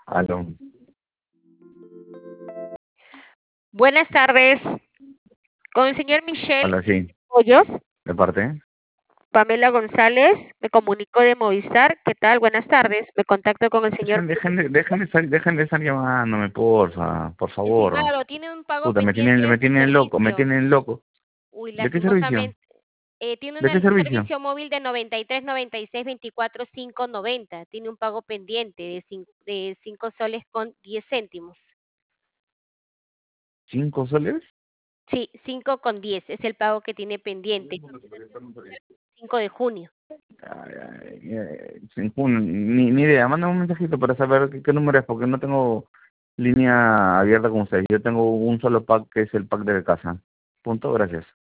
Aló. Buenas tardes, con el señor Michel Hola, sí. Hoyos, ¿De parte? Pamela González, me comunico de Movistar. ¿Qué tal? Buenas tardes. Me contacto con el señor. Dejen de estar llamándome, porfa, por favor. Estimado, tiene un pago Puta, pendiente de me su tienen loco, me servicio. tienen loco. Uy, ¿De qué servicio? lastimosamente, tiene ¿De qué un servicio? servicio móvil de 93 96 24 590. Tiene un pago pendiente de 5 soles con 10 céntimos. ¿5 soles? Sí, 5 con 10 es el pago que tiene pendiente. 5 de junio. Ay, ni idea. Mándame un mensajito para saber qué número es, porque no tengo línea abierta con ustedes. Yo tengo un solo pack que es el pack de casa. Punto, gracias.